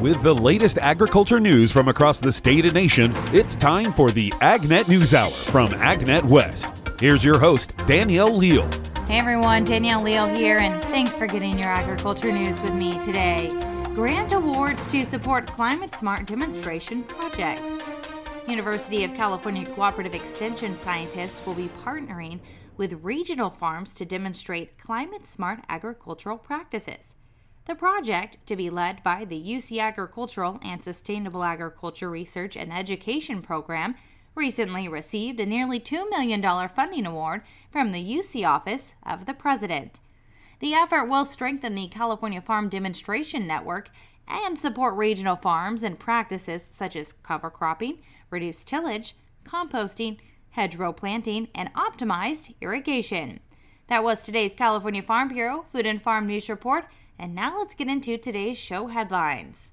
With the latest agriculture news from across the state and nation, it's time for the AgNet News Hour from AgNet West. Here's your host, Danielle Leal. Hey everyone, Danielle Leal here, and thanks for getting your agriculture news with me today. Grant awards to support climate-smart demonstration projects. University of California Cooperative Extension scientists will be partnering with regional farms to demonstrate climate-smart agricultural practices. The project, to be led by the UC Agricultural and Sustainable Agriculture Research and Education Program, recently received a nearly $2 million funding award from the UC Office of the President. The effort will strengthen the California Farm Demonstration Network and support regional farms and practices such as cover cropping, reduced tillage, composting, hedgerow planting, and optimized irrigation. That was today's California Farm Bureau Food and Farm News Report. And now let's get into today's show headlines.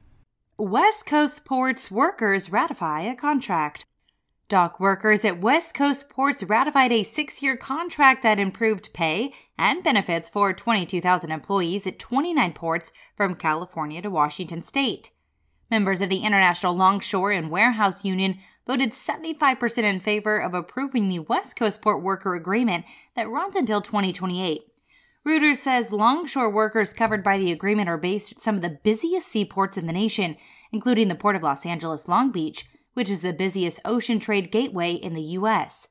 West Coast Ports workers ratify a contract. Dock workers at West Coast Ports ratified a 6-year contract that improved pay and benefits for 22,000 employees at 29 ports from California to Washington state. Members of the International Longshore and Warehouse Union voted 75% in favor of approving the West Coast Port Worker Agreement that runs until 2028. Reuters says longshore workers covered by the agreement are based at some of the busiest seaports in the nation, including the Port of Los Angeles Long Beach, which is the busiest ocean trade gateway in the U.S.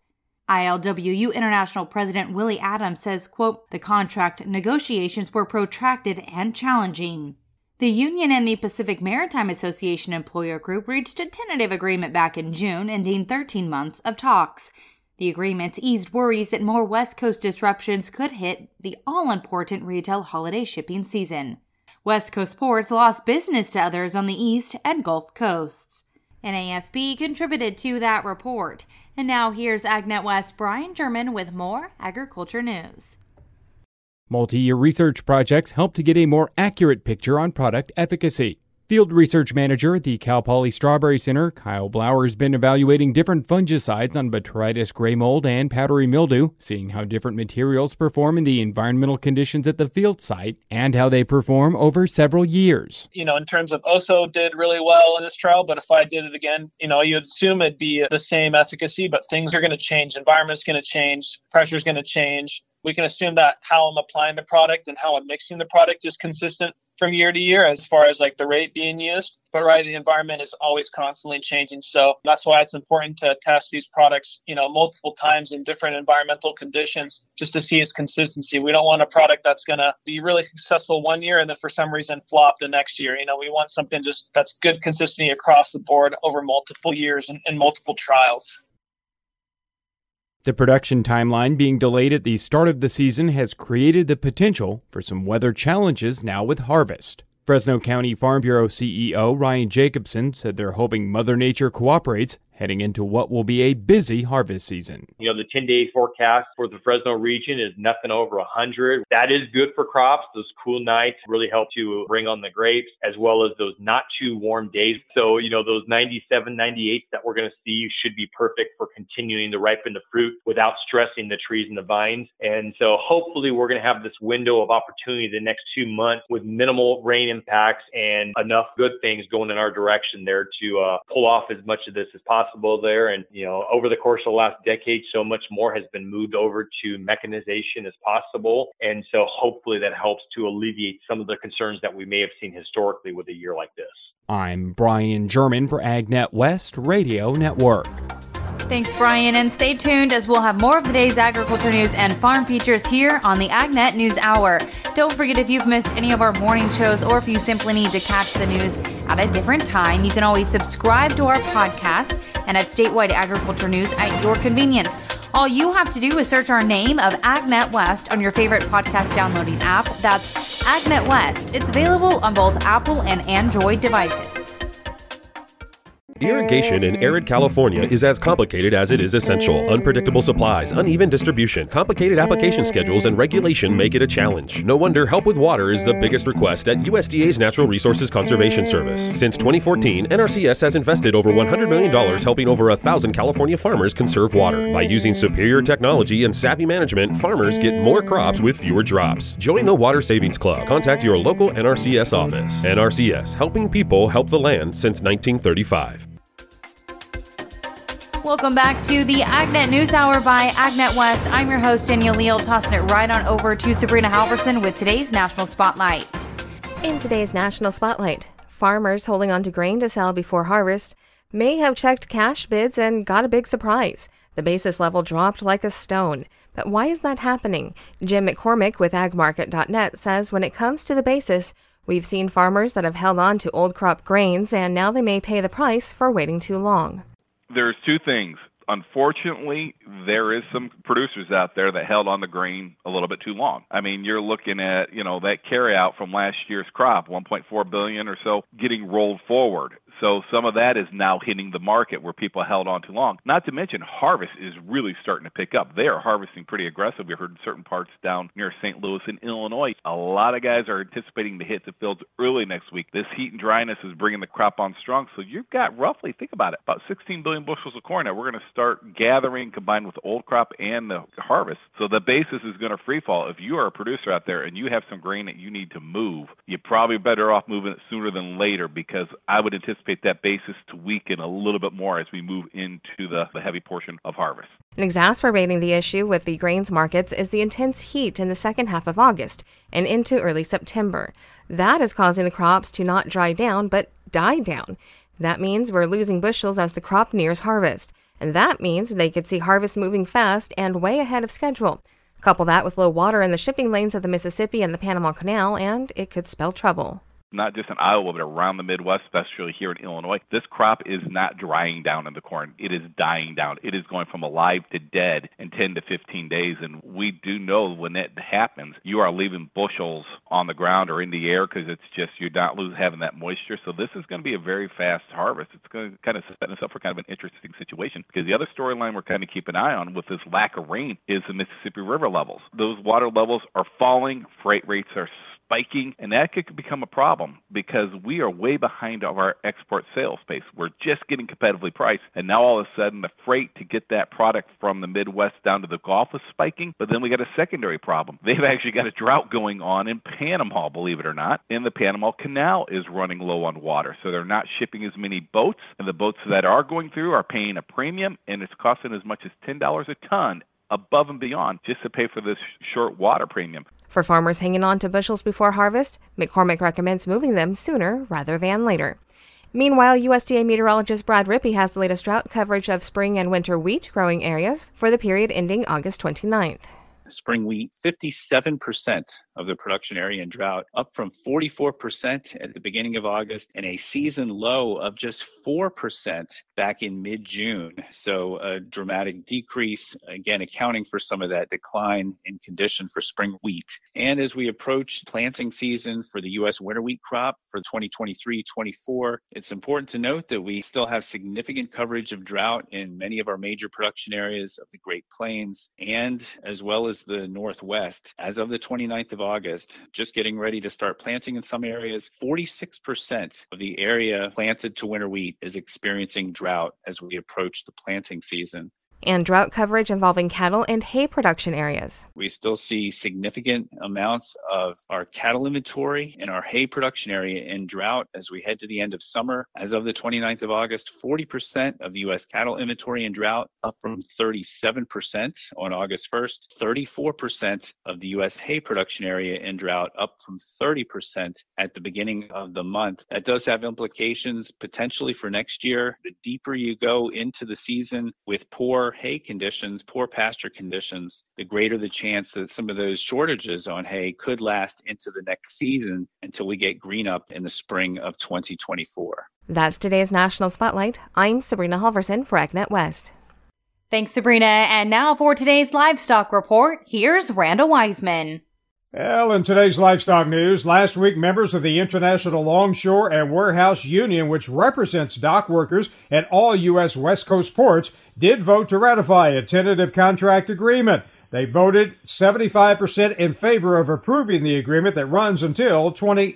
ILWU International President Willie Adams says, quote, "The contract negotiations were protracted and challenging." The union and the Pacific Maritime Association employer group reached a tentative agreement back in June, ending 13 months of talks. The agreements eased worries that more West Coast disruptions could hit the all-important retail holiday shipping season. West Coast ports lost business to others on the East and Gulf Coasts. NAFB contributed to that report. And now here's AgNet West Brian German with more agriculture news. Multi-year research projects help to get a more accurate picture on product efficacy. Field research manager at the Cal Poly Strawberry Center, Kyle Blauer, has been evaluating different fungicides on botrytis gray mold and powdery mildew, seeing how different materials perform in the environmental conditions at the field site and how they perform over several years. In terms of OSO did really well in this trial, but if I did it again, you'd assume it'd be the same efficacy, but things are going to change. Environment's going to change. Pressure's going to change. We can assume that how I'm applying the product and how I'm mixing the product is consistent from year to year as far as the rate being used. But the environment is always constantly changing. So that's why it's important to test these products, multiple times in different environmental conditions just to see its consistency. We don't want a product that's going to be really successful one year and then for some reason flop the next year. We want something just that's good consistency across the board over multiple years and multiple trials. The production timeline being delayed at the start of the season has created the potential for some weather challenges now with harvest. Fresno County Farm Bureau CEO Ryan Jacobson said they're hoping Mother Nature cooperates heading into what will be a busy harvest season. The 10-day forecast for the Fresno region is nothing over 100. That is good for crops. Those cool nights really help to bring on the grapes, as well as those not too warm days. So, those 97, 98 that we're going to see should be perfect for continuing to ripen the fruit without stressing the trees and the vines. And so hopefully we're going to have this window of opportunity the next 2 months with minimal rain impacts and enough good things going in our direction there to pull off as much of this as possible there. And, over the course of the last decade, so much more has been moved over to mechanization as possible. And so hopefully that helps to alleviate some of the concerns that we may have seen historically with a year like this. I'm Brian German for AgNet West Radio Network. Thanks, Brian, and stay tuned as we'll have more of the day's agriculture news and farm features here on the AgNet News Hour. Don't forget, if you've missed any of our morning shows or if you simply need to catch the news at a different time, you can always subscribe to our podcast and have statewide agriculture news at your convenience. All you have to do is search our name of AgNet West on your favorite podcast downloading app. That's AgNet West. It's available on both Apple and Android devices. Irrigation in arid California is as complicated as it is essential. Unpredictable supplies, uneven distribution, complicated application schedules, and regulation make it a challenge. No wonder help with water is the biggest request at USDA's Natural Resources Conservation Service. Since 2014, NRCS has invested over $100 million helping over 1,000 California farmers conserve water. By using superior technology and savvy management, farmers get more crops with fewer drops. Join the Water Savings Club. Contact your local NRCS office. NRCS, helping people help the land since 1935. Welcome back to the AgNet News Hour by AgNet West. I'm your host, Danielle Leal, tossing it right on over to Sabrina Halverson with today's National Spotlight. In today's National Spotlight, farmers holding on to grain to sell before harvest may have checked cash bids and got a big surprise. The basis level dropped like a stone. But why is that happening? Jim McCormick with agmarket.net says when it comes to the basis, we've seen farmers that have held on to old crop grains and now they may pay the price for waiting too long. There's two things. Unfortunately, there is some producers out there that held on the grain a little bit too long. I mean, you're looking at, that carryout from last year's crop, 1.4 billion or so, getting rolled forward. So some of that is now hitting the market where people held on too long. Not to mention harvest is really starting to pick up. They are harvesting pretty aggressive. We heard in certain parts down near St. Louis in Illinois. A lot of guys are anticipating to hit the fields early next week. This heat and dryness is bringing the crop on strong. So you've got roughly, think about it, about 16 billion bushels of corn that we're going to start gathering combined with the old crop and the harvest. So the basis is going to free fall. If you are a producer out there and you have some grain that you need to move, you're probably better off moving it sooner than later, because I would anticipate that basis to weaken a little bit more as we move into the heavy portion of harvest. And exacerbating the issue with the grains markets is the intense heat in the second half of August and into early September. That is causing the crops to not dry down, but die down. That means we're losing bushels as the crop nears harvest. And that means they could see harvest moving fast and way ahead of schedule. Couple that with low water in the shipping lanes of the Mississippi and the Panama Canal, and it could spell trouble. Not just in Iowa, but around the Midwest, especially here in Illinois. This crop is not drying down in the corn. It is dying down. It is going from alive to dead in 10 to 15 days. And we do know when that happens, you are leaving bushels on the ground or in the air because it's just you're not having that moisture. So this is going to be a very fast harvest. It's going to kind of set us up for kind of an interesting situation, because the other storyline we're kind of keeping an eye on with this lack of rain is the Mississippi River levels. Those water levels are falling. Freight rates are spiking, and that could become a problem because we are way behind of our export sales pace. We're just getting competitively priced, and now all of a sudden the freight to get that product from the Midwest down to the Gulf is spiking, but then we got a secondary problem. They've actually got a drought going on in Panama, believe it or not, and the Panama Canal is running low on water, so they're not shipping as many boats, and the boats that are going through are paying a premium, and it's costing as much as $10 a ton above and beyond just to pay for this short water premium. For farmers hanging on to bushels before harvest, McCormick recommends moving them sooner rather than later. Meanwhile, USDA meteorologist Brad Rippey has the latest drought coverage of spring and winter wheat growing areas for the period ending August 29th. Spring wheat, 57% of the production area in drought, up from 44% at the beginning of August, and a season low of just 4% back in mid-June. So a dramatic decrease, again, accounting for some of that decline in condition for spring wheat. And as we approach planting season for the U.S. winter wheat crop for 2023-24, it's important to note that we still have significant coverage of drought in many of our major production areas of the Great Plains and as well as the Northwest. As of the 29th of August, just getting ready to start planting in some areas, 46% of the area planted to winter wheat is experiencing drought as we approach the planting season. And drought coverage involving cattle and hay production areas. We still see significant amounts of our cattle inventory in our hay production area in drought as we head to the end of summer. As of the 29th of August, 40% of the U.S. cattle inventory in drought, up from 37% on August 1st. 34% of the U.S. hay production area in drought, up from 30% at the beginning of the month. That does have implications potentially for next year. The deeper you go into the season with poor hay conditions, poor pasture conditions, the greater the chance that some of those shortages on hay could last into the next season until we get green up in the spring of 2024. That's today's National Spotlight. I'm Sabrina Halverson for AgNet West. Thanks, Sabrina. And now for today's livestock report, here's Randall Wiseman. Well, in today's livestock news, last week members of the International Longshore and Warehouse Union, which represents dock workers at all U.S. West Coast ports, did vote to ratify a tentative contract agreement. They voted 75% in favor of approving the agreement that runs until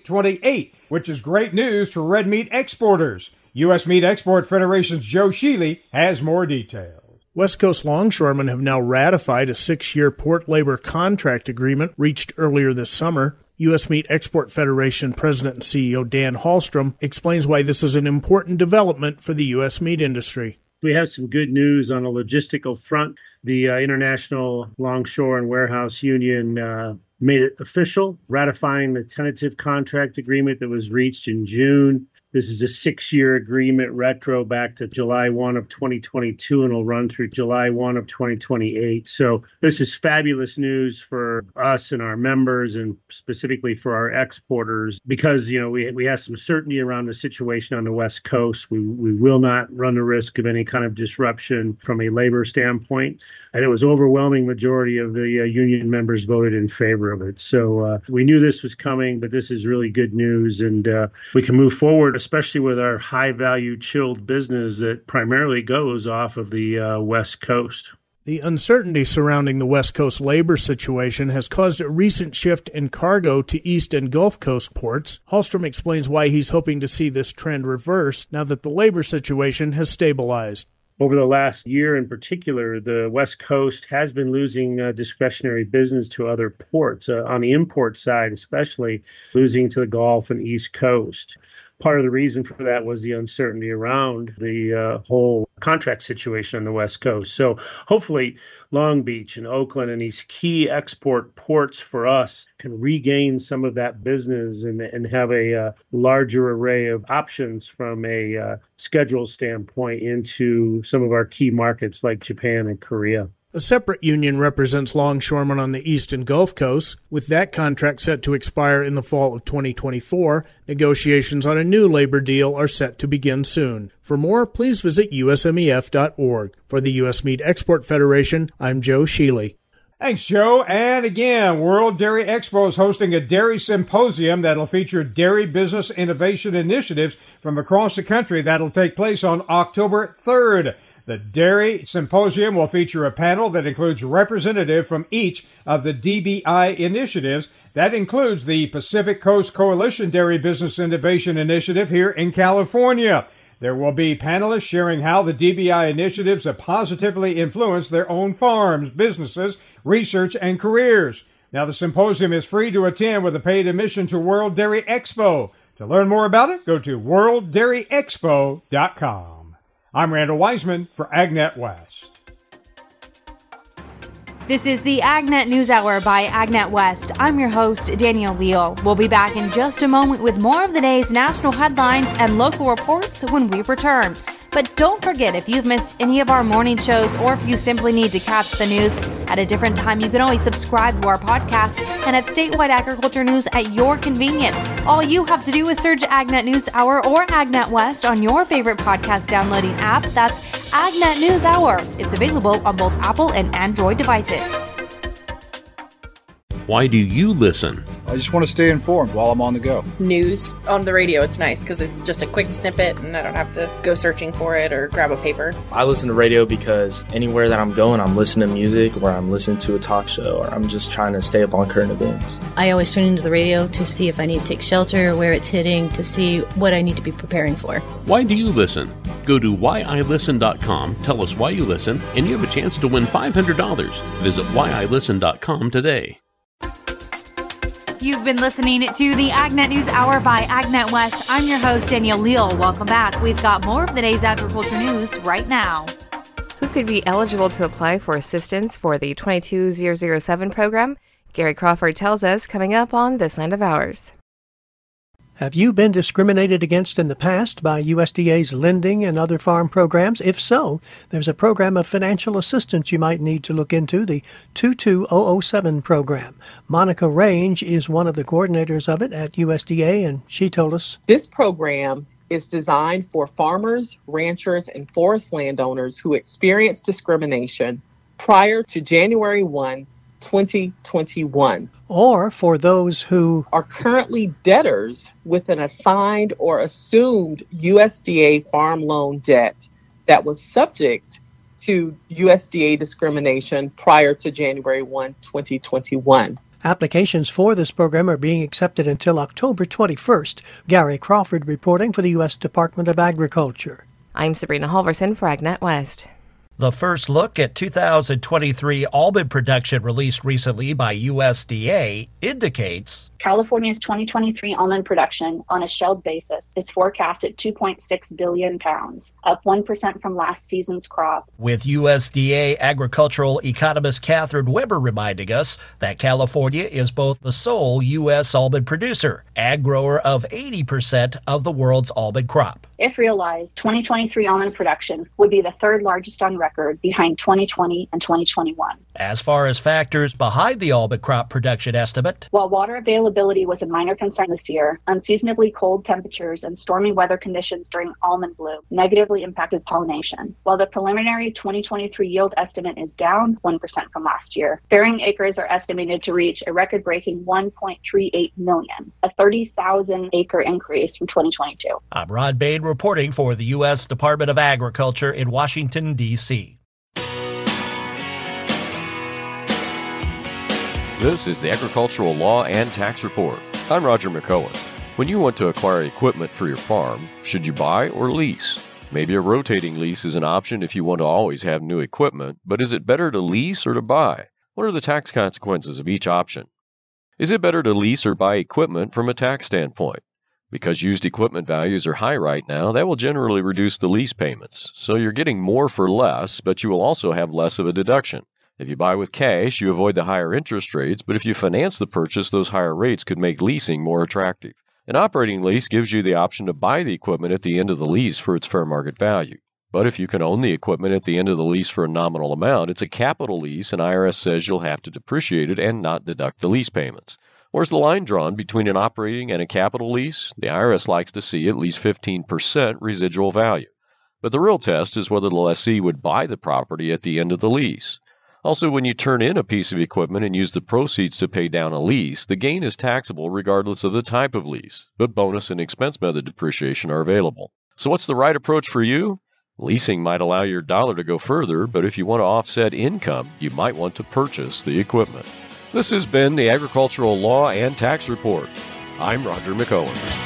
2028, which is great news for red meat exporters. U.S. Meat Export Federation's Joe Sheely has more details. West Coast longshoremen have now ratified a 6-year port labor contract agreement reached earlier this summer. U.S. Meat Export Federation President and CEO Dan Hallstrom explains why this is an important development for the U.S. meat industry. We have some good news on a logistical front. The International Longshore and Warehouse Union made it official, ratifying the tentative contract agreement that was reached in June. This is a 6-year agreement retro back to July 1 of 2022 and will run through July 1 of 2028. So this is fabulous news for us and our members and specifically for our exporters because, we have some certainty around the situation on the West Coast. We will not run the risk of any kind of disruption from a labor standpoint. And it was overwhelming majority of the union members voted in favor of it. So we knew this was coming, but this is really good news. And we can move forward, especially with our high-value chilled business that primarily goes off of the West Coast. The uncertainty surrounding the West Coast labor situation has caused a recent shift in cargo to East and Gulf Coast ports. Hallstrom explains why he's hoping to see this trend reversed now that the labor situation has stabilized. Over the last year in particular, the West Coast has been losing discretionary business to other ports, on the import side especially, losing to the Gulf and East Coast. Part of the reason for that was the uncertainty around the whole contract situation on the West Coast. So hopefully Long Beach and Oakland and these key export ports for us can regain some of that business and have a larger array of options from a schedule standpoint into some of our key markets like Japan and Korea. A separate union represents longshoremen on the East and Gulf Coast. With that contract set to expire in the fall of 2024, negotiations on a new labor deal are set to begin soon. For more, please visit usmef.org. For the U.S. Meat Export Federation, I'm Joe Sheely. Thanks, Joe. And again, World Dairy Expo is hosting a dairy symposium that'll feature dairy business innovation initiatives from across the country. That'll take place on October 3rd. The Dairy Symposium will feature a panel that includes representatives from each of the DBI initiatives. That includes the Pacific Coast Coalition Dairy Business Innovation Initiative here in California. There will be panelists sharing how the DBI initiatives have positively influenced their own farms, businesses, research, and careers. Now, the symposium is free to attend with a paid admission to World Dairy Expo. To learn more about it, go to worlddairyexpo.com. I'm Randall Wiseman for AgNet West. This is the AgNet News Hour by AgNet West. I'm your host, Danielle Leal. We'll be back in just a moment with more of the day's national headlines and local reports when we return. But don't forget, if you've missed any of our morning shows or if you simply need to catch the news at a different time, you can always subscribe to our podcast and have statewide agriculture news at your convenience. All you have to do is search AgNet News Hour or AgNet West on your favorite podcast downloading app. That's AgNet News Hour. It's available on both Apple and Android devices. Why do you listen? I just want to stay informed while I'm on the go. News on the radio, it's nice because it's just a quick snippet and I don't have to go searching for it or grab a paper. I listen to radio because anywhere that I'm going, I'm listening to music or I'm listening to a talk show or I'm just trying to stay up on current events. I always tune into the radio to see if I need to take shelter, where it's hitting, to see what I need to be preparing for. Why do you listen? Go to whyilisten.com, tell us why you listen, and you have a chance to win $500. Visit whyilisten.com today. You've been listening to the AgNet News Hour by AgNet West. I'm your host, Danielle Leal. Welcome back. We've got more of the day's agriculture news right now. Who could be eligible to apply for assistance for the 22007 program? Gary Crawford tells us coming up on This Land of Ours. Have you been discriminated against in the past by USDA's lending and other farm programs? If so, there's a program of financial assistance you might need to look into, the 22007 program. Monica Range is one of the coordinators of it at USDA, and she told us, this program is designed for farmers, ranchers, and forest landowners who experience discrimination prior to January 1, 2021. Or for those who are currently debtors with an assigned or assumed USDA farm loan debt that was subject to USDA discrimination prior to January 1, 2021. Applications for this program are being accepted until October 21st. Gary Crawford reporting for the U.S. Department of Agriculture. I'm Sabrina Halverson for AgNet West. The first look at 2023 almond production released recently by USDA indicates California's 2023 almond production on a shelled basis is forecast at 2.6 billion pounds, up 1% from last season's crop. With USDA agricultural economist Catherine Weber reminding us that California is both the sole U.S. almond producer and grower of 80% of the world's almond crop. If realized, 2023 almond production would be the third largest on record behind 2020 and 2021. As far as factors behind the almond crop production estimate, while water availability was a minor concern this year, unseasonably cold temperatures and stormy weather conditions during almond bloom negatively impacted pollination. While the preliminary 2023 yield estimate is down 1% from last year, bearing acres are estimated to reach a record-breaking 1.38 million, a 30,000 acre increase from 2022. I'm Rod Bain reporting for the U.S. Department of Agriculture in Washington, D.C. This is the Agricultural Law and Tax Report. I'm Roger McCohen. When you want to acquire equipment for your farm, should you buy or lease? Maybe a rotating lease is an option if you want to always have new equipment, but is it better to lease or to buy? What are the tax consequences of each option? Is it better to lease or buy equipment from a tax standpoint? Because used equipment values are high right now, that will generally reduce the lease payments. So you're getting more for less, but you will also have less of a deduction. If you buy with cash, you avoid the higher interest rates, but if you finance the purchase, those higher rates could make leasing more attractive. An operating lease gives you the option to buy the equipment at the end of the lease for its fair market value. But if you can own the equipment at the end of the lease for a nominal amount, it's a capital lease, and IRS says you'll have to depreciate it and not deduct the lease payments. Where's the line drawn between an operating and a capital lease? The IRS likes to see at least 15% residual value. But the real test is whether the lessee would buy the property at the end of the lease. Also, when you turn in a piece of equipment and use the proceeds to pay down a lease, the gain is taxable regardless of the type of lease, but bonus and expense method depreciation are available. So what's the right approach for you? Leasing might allow your dollar to go further, but if you want to offset income, you might want to purchase the equipment. This has been the Agricultural Law and Tax Report. I'm Roger McCohen.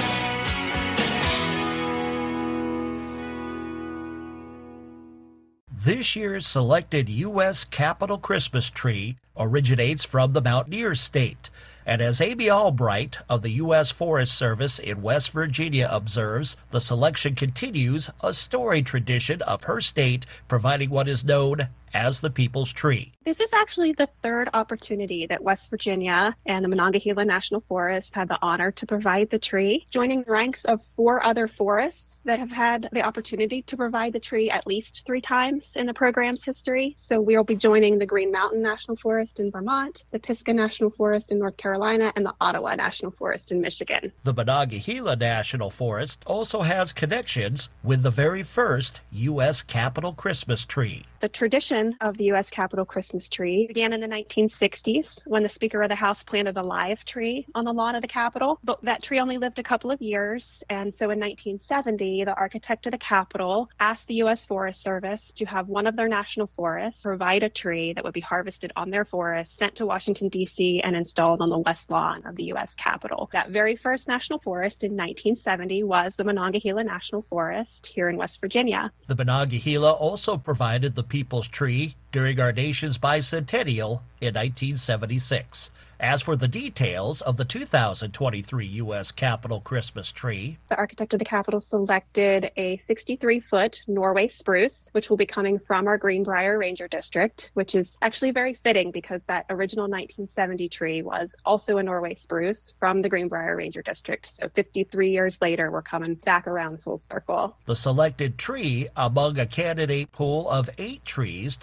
This year's selected U.S. Capitol Christmas tree originates from the Mountaineer State. And as Amy Albright of the U.S. Forest Service in West Virginia observes, the selection continues a storied tradition of her state providing what is known as the People's Tree. This is actually the third opportunity that West Virginia and the Monongahela National Forest had the honor to provide the tree, joining the ranks of 4 other forests that have had the opportunity to provide the tree at least 3 times in the program's history. So we'll be joining the Green Mountain National Forest in Vermont, the Pisgah National Forest in North Carolina, and the Ottawa National Forest in Michigan. The Monongahela National Forest also has connections with the very first U.S. Capitol Christmas tree. The tradition of the U.S. Capitol Christmas tree began in the 1960s when the Speaker of the House planted a live tree on the lawn of the Capitol. But that tree only lived a couple of years. And so in 1970, the architect of the Capitol asked the U.S. Forest Service to have one of their national forests provide a tree that would be harvested on their forest, sent to Washington, D.C., and installed on the west lawn of the U.S. Capitol. That very first national forest in 1970 was the Monongahela National Forest here in West Virginia. The Monongahela also provided the People's Tree during our nation's bicentennial in 1976. As for the details of the 2023 U.S. Capitol Christmas tree, the architect of the Capitol selected a 63-foot Norway spruce, which will be coming from our Greenbrier Ranger District, which is actually very fitting because that original 1970 tree was also a Norway spruce from the Greenbrier Ranger District. So 53 years later, we're coming back around full circle. The selected tree among a candidate pool of 8 trees determines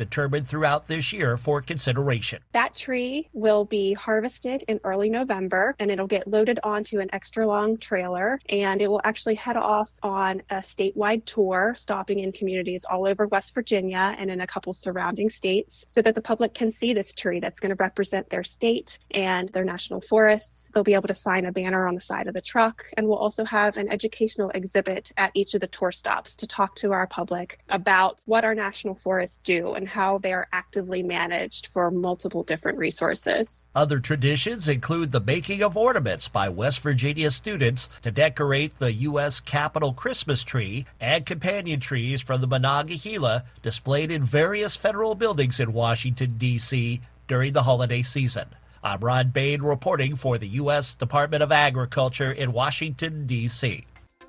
spread throughout this year for consideration. That tree will be harvested in early November, and it'll get loaded onto an extra long trailer, and it will actually head off on a statewide tour, stopping in communities all over West Virginia and in a couple surrounding states, so that the public can see this tree that's going to represent their state and their national forests. They'll be able to sign a banner on the side of the truck, and we'll also have an educational exhibit at each of the tour stops to talk to our public about what our national forests do and how they are actively managed for multiple different resources. Other traditions include the making of ornaments by West Virginia students to decorate the U.S. Capitol Christmas tree and companion trees from the Monongahela displayed in various federal buildings in Washington, D.C. during the holiday season. I'm Ron Bain reporting for the U.S. Department of Agriculture in Washington, D.C.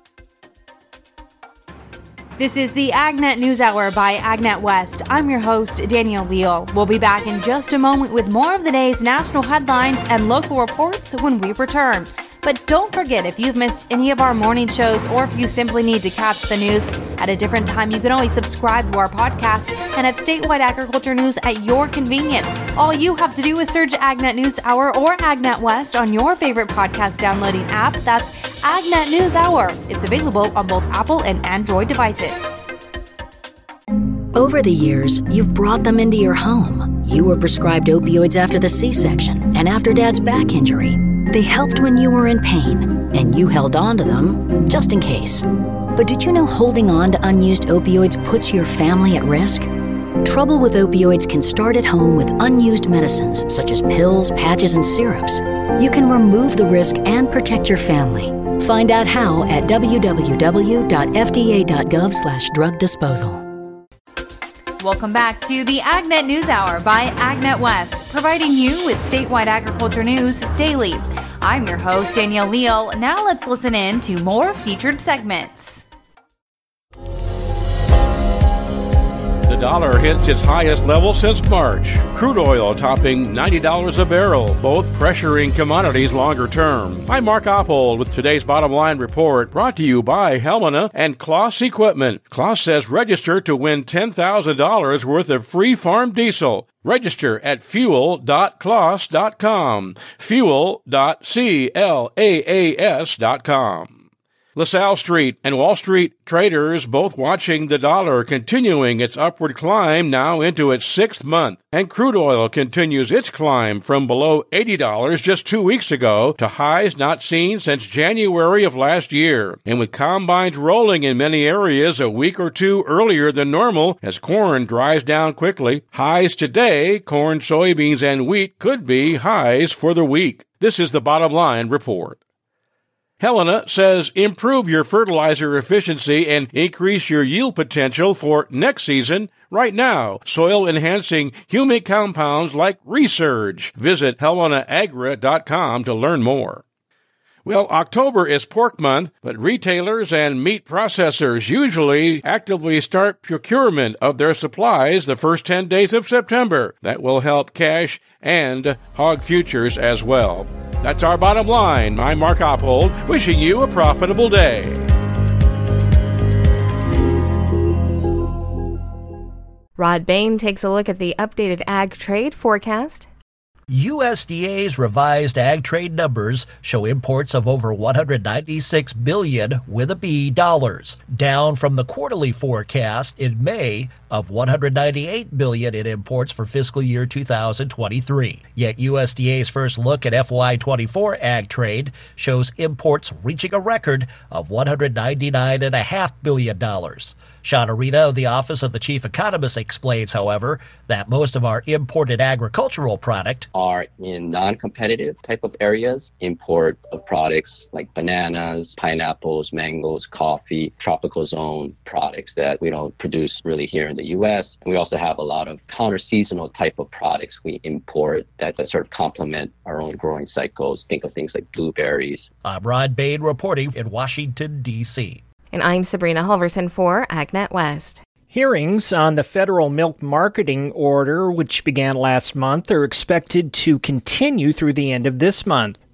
This is the AgNet News Hour by AgNet West. I'm your host, Danielle Leal. We'll be back in just a moment with more of the day's national headlines and local reports when we return. But don't forget, if you've missed any of our morning shows or if you simply need to catch the news at a different time, you can always subscribe to our podcast and have statewide agriculture news at your convenience. All you have to do is search AgNet News Hour or AgNet West on your favorite podcast downloading app. That's AgNet News Hour. It's available on both Apple and Android devices. Over the years, you've brought them into your home. You were prescribed opioids after the C-section and after Dad's back injury. They helped when you were in pain, and you held on to them just in case. But did you know holding on to unused opioids puts your family at risk? Trouble with opioids can start at home with unused medicines such as pills, patches, and syrups. You can remove the risk and protect your family. Find out how at www.fda.gov/drug disposal. Welcome back to the AgNet News Hour by AgNet West, providing you with statewide agriculture news daily. I'm your host, Danielle Leal. Now let's listen in to more featured segments. The dollar hits its highest level since March. Crude oil topping $90 a barrel, both pressuring commodities longer term. I'm Mark Oppold with today's Bottom Line Report, brought to you by Helena and Kloss Equipment. Kloss says register to win $10,000 worth of free farm diesel. Register at fuel.kloss.com. Fuel.CLAAS.com. LaSalle Street and Wall Street traders both watching the dollar continuing its upward climb now into its sixth month. And crude oil continues its climb from below $80 just 2 weeks ago to highs not seen since January of last year. And with combines rolling in many areas a week or two earlier than normal as corn dries down quickly, highs today, corn, soybeans, and wheat could be highs for the week. This is the Bottom Line Report. Helena says improve your fertilizer efficiency and increase your yield potential for next season right now. Soil-enhancing humic compounds like Resurge. Visit HelenaAgra.com to learn more. Well, October is pork month, but retailers and meat processors usually actively start procurement of their supplies the first 10 days of September. That will help cash and hog futures as well. That's our bottom line. I'm Mark Oppold, wishing you a profitable day. Rod Bain takes a look at the updated ag trade forecast. USDA's revised ag trade numbers show imports of over $196 billion with a B dollars, down from the quarterly forecast in May of $198 billion in imports for fiscal year 2023. Yet USDA's first look at FY24 ag trade shows imports reaching a record of $199.5 billion. Sean Arena of the Office of the Chief Economist explains, however, that most of our imported agricultural product are in non-competitive type of areas. Import of products like bananas, pineapples, mangoes, coffee, tropical zone products that we don't produce really here in the U.S. And we also have a lot of counter-seasonal type of products we import that sort of complement our own growing cycles. Think of things like blueberries. I'm Rod Bain reporting in Washington, D.C. And I'm Sabrina Halverson for AgNet West. Hearings on the federal milk marketing order, which began last month, are expected to continue through the end of this month.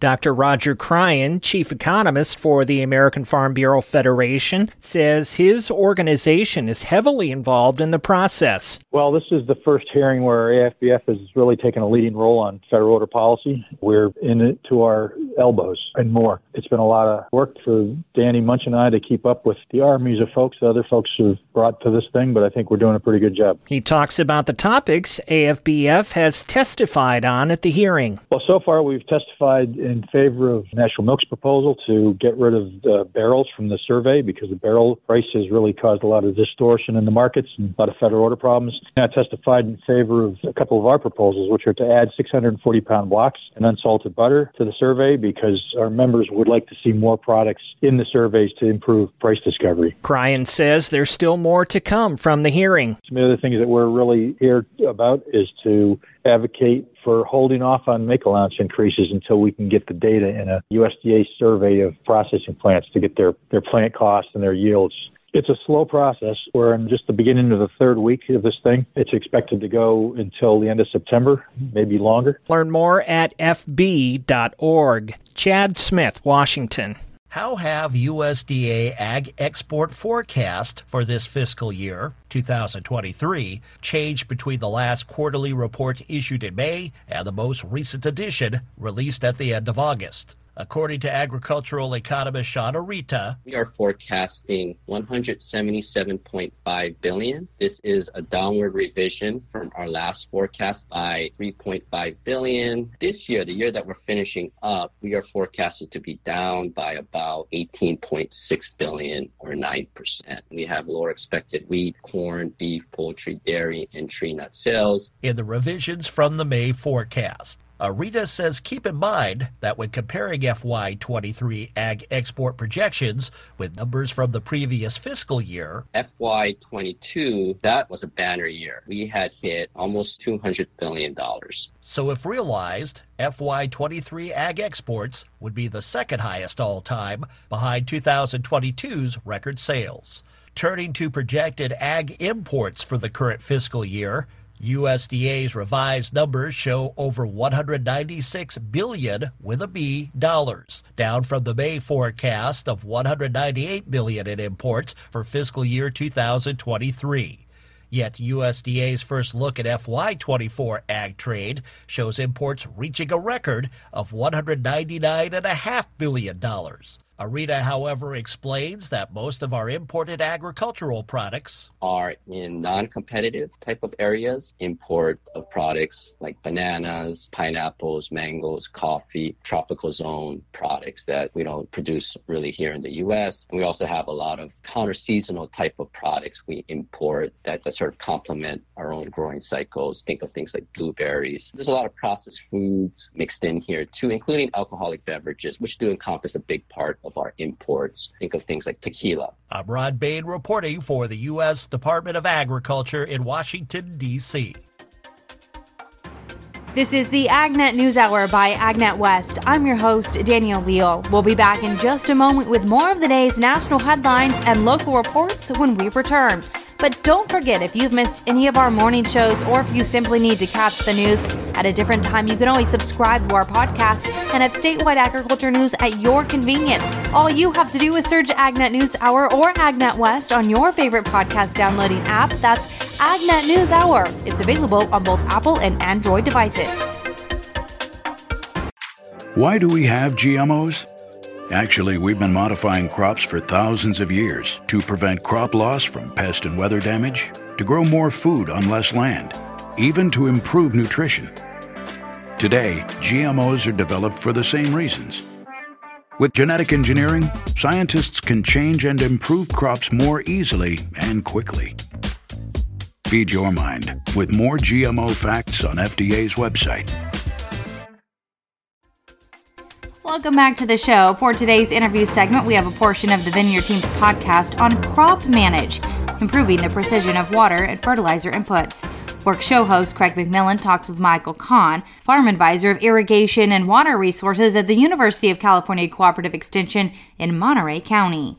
Dr. Roger Cryan, chief economist for the American Farm Bureau Federation, says his organization is heavily involved in the process. Well, this is the first hearing where AFBF has really taken a leading role on federal order policy. We're in it to our elbows and more. It's been a lot of work for Danny Munch and I to keep up with the armies of folks that other folks have brought to this thing, but I think we're doing a pretty good job. He talks about the topics AFBF has testified on at the hearing. Well, so far we've testified in favor of National Milk's proposal to get rid of the barrels from the survey because the barrel price has really caused a lot of distortion in the markets and a lot of federal order problems. And I testified in favor of a couple of our proposals, which are to add 640-pound blocks and unsalted butter to the survey because our members would like to see more products in the surveys to improve price discovery. Cryan says there's still more to come from the hearing. Some of the things that we're really here about is to advocate for holding off on make allowance increases until we can get the data in a USDA survey of processing plants to get their plant costs and their yields. It's a slow process. We're in just the beginning of the third week of this thing. It's expected to go until the end of September, maybe longer. Learn more at fb.org. Chad Smith, Washington. How have USDA ag export forecast for this fiscal year, 2023, changed between the last quarterly report issued in May and the most recent edition released at the end of August? According to agricultural economist Sean Arita, we are forecasting $177.5 billion. This is a downward revision from our last forecast by $3.5 billion. This year, the year that we're finishing up, we are forecasted to be down by about $18.6 billion or 9%. We have lower expected wheat, corn, beef, poultry, dairy, and tree nut sales. In the revisions from the May forecast, Arita says keep in mind that when comparing FY23 ag export projections with numbers from the previous fiscal year, FY22, that was a banner year. We had hit almost $200 billion. So if realized, FY23 ag exports would be the second highest all time, behind 2022's record sales. Turning to projected ag imports for the current fiscal year, USDA's revised numbers show over $196 billion with a B dollars, down from the May forecast of $198 billion in imports for fiscal year 2023. Yet USDA's first look at FY24 ag trade shows imports reaching a record of $199.5 billion. Arita, however, explains that most of our imported agricultural products are in non-competitive type of areas. Import of products like bananas, pineapples, mangoes, coffee, tropical zone products that we don't produce really here in the U.S. And we also have a lot of counter-seasonal type of products we import that sort of complement our own growing cycles. Think of things like blueberries. There's a lot of processed foods mixed in here too, including alcoholic beverages, which do encompass a big part of our imports. Think of things like tequila. I'm Rod Bain reporting for the U.S. Department of Agriculture in Washington, D.C. This is the AgNet News Hour by AgNet West. I'm your host, Danielle Leal. We'll be back in just a moment with more of the day's national headlines and local reports when we return. But don't forget, if you've missed any of our morning shows or if you simply need to catch the news at a different time, you can always subscribe to our podcast and have statewide agriculture news at your convenience. All you have to do is search AgNet News Hour or AgNet West on your favorite podcast downloading app. That's AgNet News Hour. It's available on both Apple and Android devices. Why do we have GMOs? Actually, we've been modifying crops for thousands of years to prevent crop loss from pest and weather damage, to grow more food on less land, even to improve nutrition. Today, GMOs are developed for the same reasons. With genetic engineering, scientists can change and improve crops more easily and quickly. Feed your mind with more GMO facts on FDA's website. Welcome back to the show. For today's interview segment, we have a portion of the Vineyard Team's podcast on Crop Manage, improving the precision of water and fertilizer inputs. Work show host Craig McMillan talks with Michael Kahn, Farm Advisor of Irrigation and Water Resources at the University of California Cooperative Extension in Monterey County.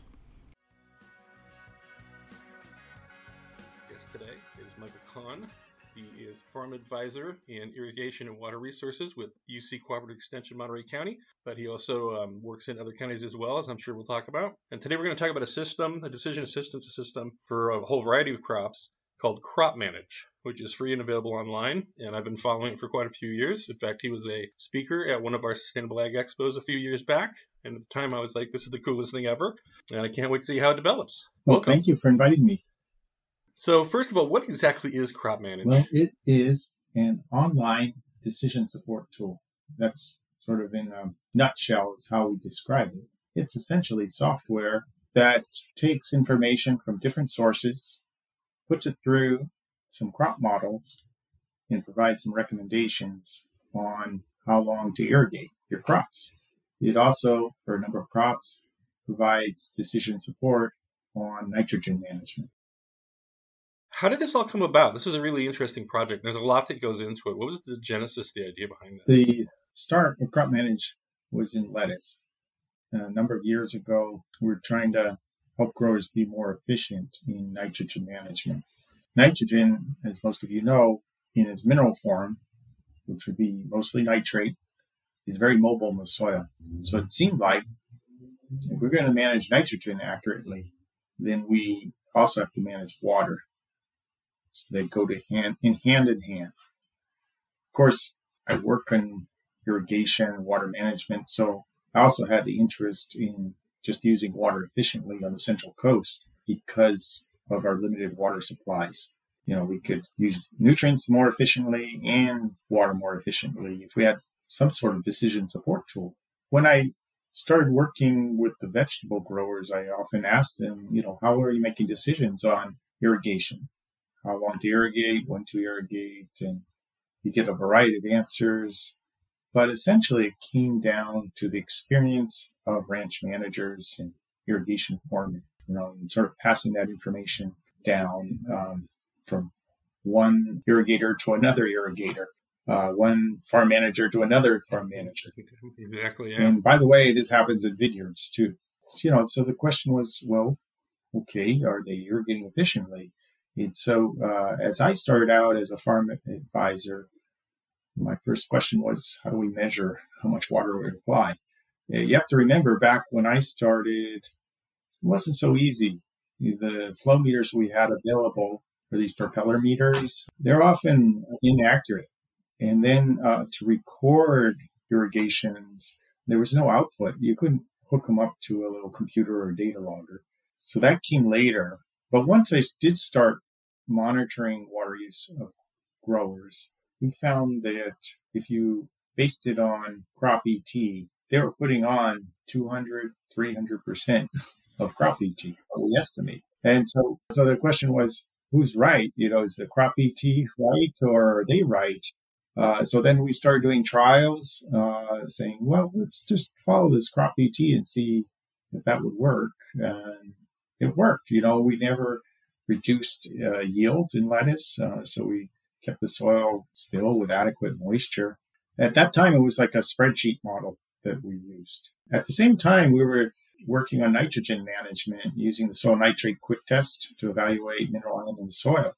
Guest today is Michael Kahn. He is Farm farm advisor in irrigation and water resources with UC Cooperative Extension, Monterey County, but he also works in other counties as well, as I'm sure we'll talk about. And today we're going to talk about a decision assistance system for a whole variety of crops called CropManage, which is free and available online, and I've been following it for quite a few years. In fact, he was a speaker at one of our Sustainable Ag Expos a few years back, and at the time I was like, this is the coolest thing ever, and I can't wait to see how it develops. Well, thank you for inviting me. So first of all, what exactly is CropManage? Well, it is an online decision support tool. That's sort of in a nutshell is how we describe it. It's essentially software that takes information from different sources, puts it through some crop models, and provides some recommendations on how long to irrigate your crops. It also, for a number of crops, provides decision support on nitrogen management. How did this all come about? This is a really interesting project. There's a lot that goes into it. What was the genesis, the idea behind that? The start of CropManage was in lettuce. A number of years ago, we were trying to help growers be more efficient in nitrogen management. Nitrogen, as most of you know, in its mineral form, which would be mostly nitrate, is very mobile in the soil. So it seemed like if we're going to manage nitrogen accurately, then we also have to manage water. So they go hand in hand. Of course, I work in irrigation and water management, so I also had the interest in just using water efficiently on the Central Coast because of our limited water supplies. You know, we could use nutrients more efficiently and water more efficiently if we had some sort of decision support tool. When I started working with the vegetable growers, I often asked them, how are you making decisions on irrigation? How long to irrigate, when to irrigate, and you get a variety of answers. But essentially, it came down to the experience of ranch managers and irrigation foremen, and sort of passing that information down from one irrigator to another irrigator, one farm manager to another farm manager. Exactly. Yeah. And by the way, this happens in vineyards too. So the question was, well, okay, are they irrigating efficiently? And so as I started out as a farm advisor, my first question was, how do we measure how much water we apply? You have to remember back when I started, it wasn't so easy. The flow meters we had available are these propeller meters. They're often inaccurate. And then to record irrigations, there was no output. You couldn't hook them up to a little computer or data logger. So that came later. But once I did start monitoring water use of growers, we found that if you based it on crop ET, they were putting on 200, 300% of crop ET, we estimate. And so the question was, who's right? Is the crop ET right or are they right? So then we started doing trials, saying, well, let's just follow this crop ET and see if that would work. And it worked. We never reduced yield in lettuce, so we kept the soil still with adequate moisture. At that time, it was like a spreadsheet model that we used. At the same time, we were working on nitrogen management using the soil nitrate quick test to evaluate mineral iron in the soil.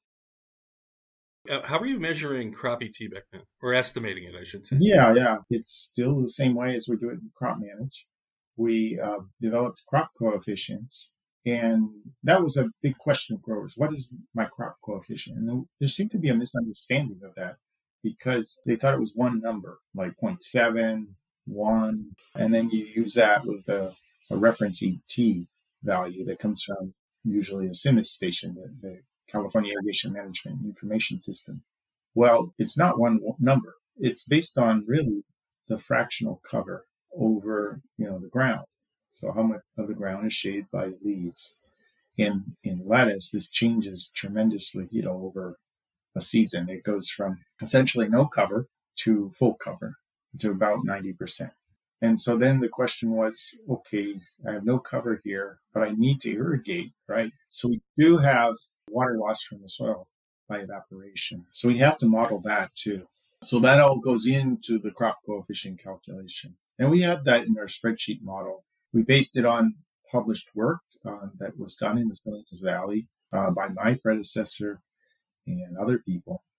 How were you measuring crop ET back then? Or estimating it, I should say. Yeah. It's still the same way as we do it in CropManage. We developed crop coefficients. And that was a big question of growers. What is my crop coefficient? And there seemed to be a misunderstanding of that because they thought it was one number, like 0.7, 1. And then you use that with a reference ET value that comes from usually a CIMMYS station, the California Irrigation Management Information System. Well, it's not one number. It's based on really the fractional cover over, the ground. So how much of the ground is shaded by leaves. In lettuce, this changes tremendously, over a season. It goes from essentially no cover to full cover to about 90%. And so then the question was, okay, I have no cover here, but I need to irrigate, right? So we do have water loss from the soil by evaporation. So we have to model that too. So that all goes into the crop coefficient calculation. And we had that in our spreadsheet model. We based it on published work that was done in the Salinas Valley by my predecessor and other people.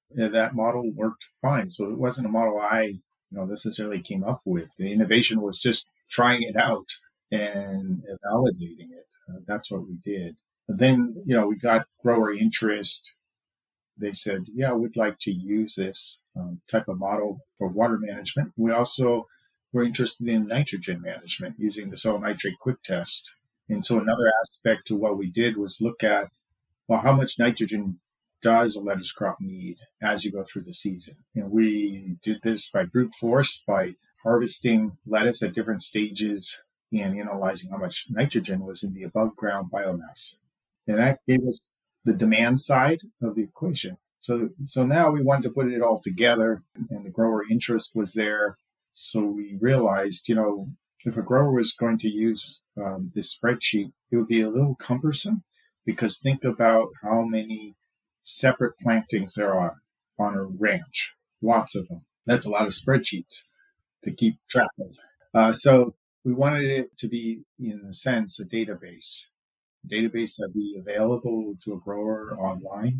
that model worked fine. So it wasn't a model I necessarily came up with. The innovation was just trying it out and validating it. That's what we did. But then, we got grower interest. They said, yeah, we'd like to use this type of model for water management. We also were interested in nitrogen management using the soil nitrate quick test. And so another aspect to what we did was look at, well, how much nitrogen does a lettuce crop need as you go through the season? And we did this by brute force, by harvesting lettuce at different stages and analyzing how much nitrogen was in the above ground biomass. And that gave us the demand side of the equation. So now we wanted to put it all together, and the grower interest was there. So we realized, if a grower was going to use this spreadsheet, it would be a little cumbersome, because think about how many separate plantings there are on a ranch. Lots of them. That's a lot of spreadsheets to keep track of. So we wanted it to be, in a sense, a database that be available to a grower online.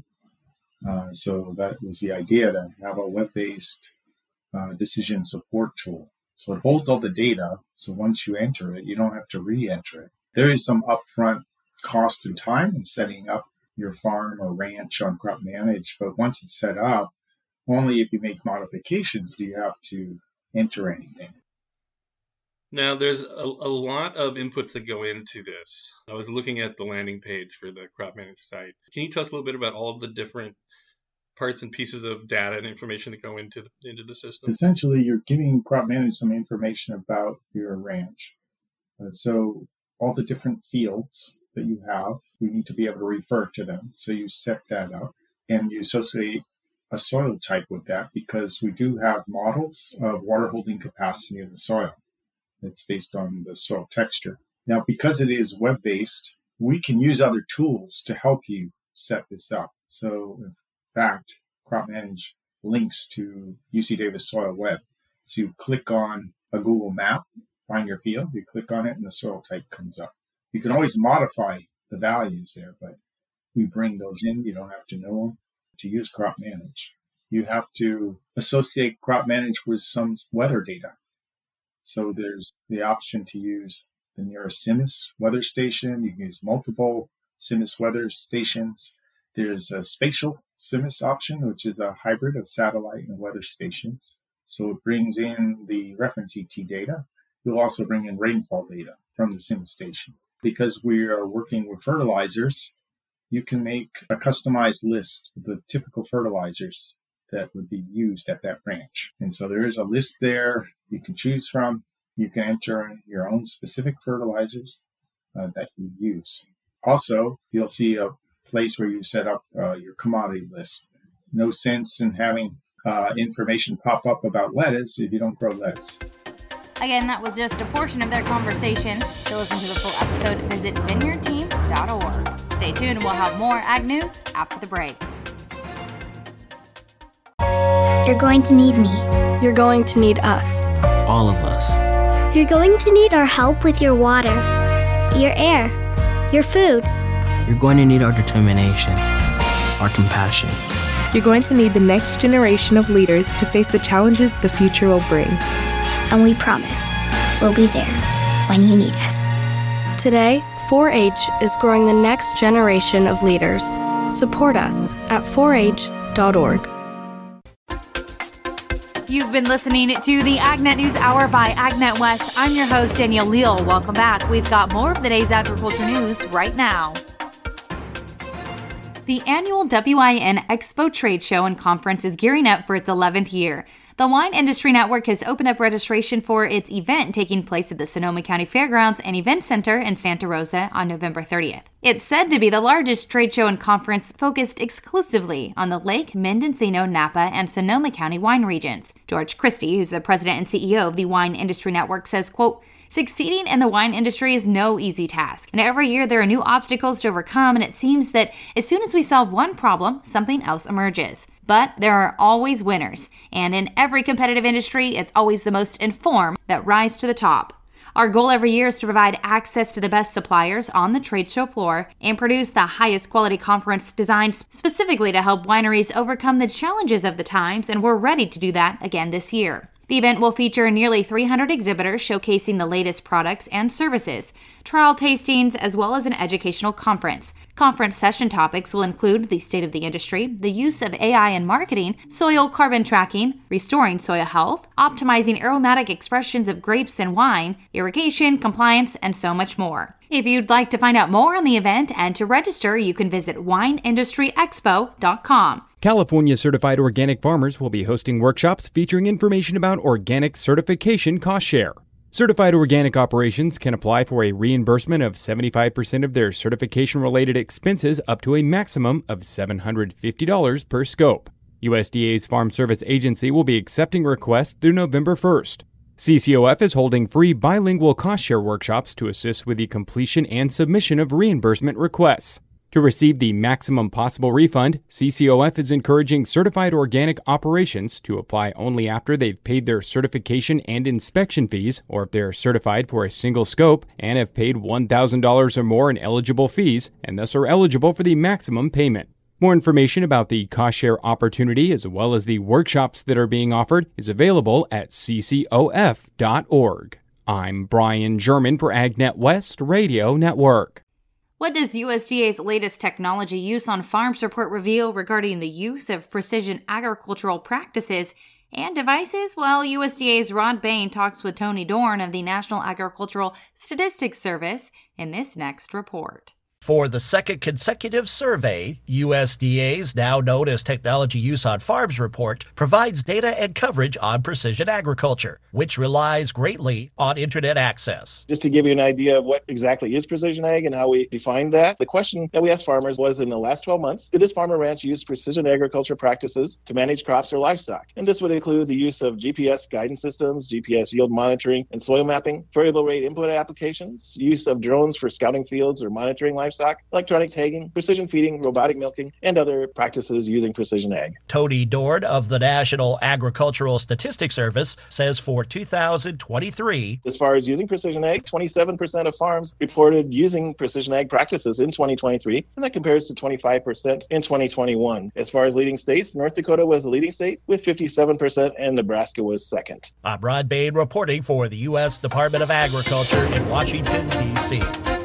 So that was the idea, to have a web-based decision support tool. So it holds all the data. So once you enter it, you don't have to re-enter it. There is some upfront cost and time in setting up your farm or ranch on CropManage, but once it's set up, only if you make modifications do you have to enter anything. Now, there's a lot of inputs that go into this. I was looking at the landing page for the CropManage site. Can you tell us a little bit about all of the different parts and pieces of data and information that go into the system? Essentially, you're giving CropManage some information about your ranch. So all the different fields that you have, we need to be able to refer to them. So you set that up, and you associate a soil type with that, because we do have models of water holding capacity of the soil. It's based on the soil texture. Now, because it is web-based, we can use other tools to help you set this up. So, in fact, CropManage links to UC Davis Soil Web. So you click on a Google map, find your field, you click on it, and the soil type comes up. You can always modify the values there, but we bring those in. You don't have to know them. To use CropManage, you have to associate CropManage with some weather data. So there's the option to use the nearest CIMMYS weather station. You can use multiple CIMMYS weather stations. There's a spatial CIMMYS option, which is a hybrid of satellite and weather stations. So it brings in the reference ET data. You'll also bring in rainfall data from the CIMMYS station. Because we are working with fertilizers, you can make a customized list of the typical fertilizers that would be used at that ranch. And so there is a list there you can choose from. You can enter in your own specific fertilizers that you use. Also, you'll see a place where you set up your commodity list. No sense in having information pop up about lettuce if you don't grow lettuce. Again, that was just a portion of their conversation. To listen to the full episode, visit vineyardteam.org. Stay tuned, we'll have more ag news after the break. You're going to need me. You're going to need us. All of us. You're going to need our help with your water, your air, your food. You're going to need our determination, our compassion. You're going to need the next generation of leaders to face the challenges the future will bring. And we promise we'll be there when you need us. Today, 4-H is growing the next generation of leaders. Support us at 4h.org. You've been listening to the AgNet News Hour by AgNet West. I'm your host, Danielle Leal. Welcome back. We've got more of the day's agriculture news right now. The annual WIN Expo Trade Show and Conference is gearing up for its 11th year. The Wine Industry Network has opened up registration for its event taking place at the Sonoma County Fairgrounds and Event Center in Santa Rosa on November 30th. It's said to be the largest trade show and conference focused exclusively on the Lake, Mendocino, Napa, and Sonoma County wine regions. George Christie, who's the president and CEO of the Wine Industry Network, says, quote, "Succeeding in the wine industry is no easy task, and every year there are new obstacles to overcome, and it seems that as soon as we solve one problem, something else emerges. But there are always winners, and in every competitive industry, it's always the most informed that rise to the top. Our goal every year is to provide access to the best suppliers on the trade show floor and produce the highest quality conference designed specifically to help wineries overcome the challenges of the times, and we're ready to do that again this year. The event will feature nearly 300 exhibitors showcasing the latest products and services, trial tastings, as well as an educational conference. Conference session topics will include the state of the industry, the use of AI in marketing, soil carbon tracking, restoring soil health, optimizing aromatic expressions of grapes and wine, irrigation, compliance, and so much more. If you'd like to find out more on the event and to register, you can visit wineindustryexpo.com. California Certified Organic Farmers will be hosting workshops featuring information about organic certification cost share. Certified organic operations can apply for a reimbursement of 75% of their certification-related expenses up to a maximum of $750 per scope. USDA's Farm Service Agency will be accepting requests through November 1st. CCOF is holding free bilingual cost share workshops to assist with the completion and submission of reimbursement requests. To receive the maximum possible refund, CCOF is encouraging certified organic operations to apply only after they've paid their certification and inspection fees, or if they're certified for a single scope and have paid $1,000 or more in eligible fees, and thus are eligible for the maximum payment. More information about the cost share opportunity, as well as the workshops that are being offered, is available at ccof.org. I'm Brian German for AgNet West Radio Network. What does USDA's latest technology use on farms report reveal regarding the use of precision agricultural practices and devices? Well, USDA's Rod Bain talks with Tony Dorn of the National Agricultural Statistics Service in this next report. For the second consecutive survey, USDA's now known as Technology Use on Farms report provides data and coverage on precision agriculture, which relies greatly on internet access. Just to give you an idea of what exactly is precision ag and how we define that, the question that we asked farmers was, in the last 12 months, did this farm or ranch use precision agriculture practices to manage crops or livestock? And this would include the use of GPS guidance systems, GPS yield monitoring and soil mapping, variable rate input applications, use of drones for scouting fields or monitoring livestock, electronic tagging, precision feeding, robotic milking, and other practices using precision ag. Tony Dorn of the National Agricultural Statistics Service says for 2023, as far as using precision ag, 27% of farms reported using precision ag practices in 2023, and that compares to 25% in 2021. As far as leading states, North Dakota was the leading state with 57%, and Nebraska was second. I'm Rod Bain reporting for the U.S. Department of Agriculture in Washington, D.C.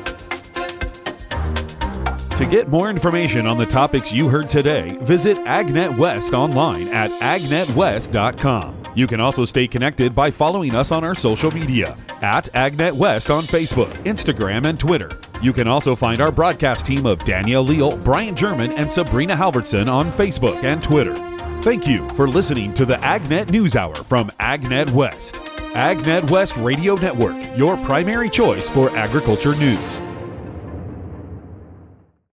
To get more information on the topics you heard today, visit AgNet West online at agnetwest.com. You can also stay connected by following us on our social media at AgNet West on Facebook, Instagram, and Twitter. You can also find our broadcast team of Danielle Leal, Brian German, and Sabrina Halverson on Facebook and Twitter. Thank you for listening to the AgNet News Hour from AgNet West. AgNet West Radio Network, your primary choice for agriculture news.